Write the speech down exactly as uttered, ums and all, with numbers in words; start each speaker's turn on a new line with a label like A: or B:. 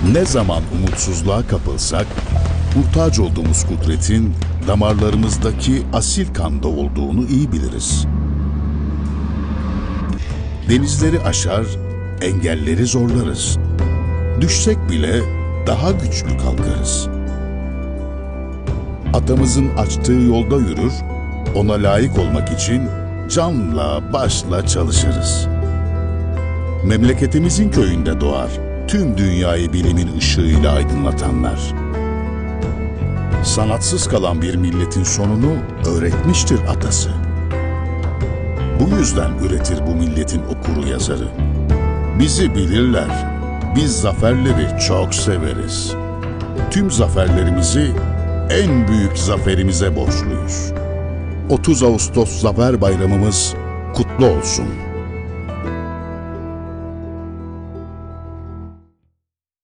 A: Ne zaman umutsuzluğa kapılsak, muhtaç olduğumuz kudretin damarlarımızdaki asil kanda olduğunu iyi biliriz. Denizleri aşar, engelleri zorlarız. Düşsek bile daha güçlü kalkarız. Atamızın açtığı yolda yürür, ona layık olmak için canla başla çalışırız. Memleketimizin köyünde doğar tüm dünyayı bilimin ışığıyla aydınlatanlar. Sanatsız kalan bir milletin sonunu öğretmiştir atası. Bu yüzden üretir bu milletin okuru yazarı. Bizi bilirler, biz zaferleri çok severiz. Tüm zaferlerimizi en büyük zaferimize borçluyuz. otuz Ağustos Zafer Bayramımız kutlu olsun.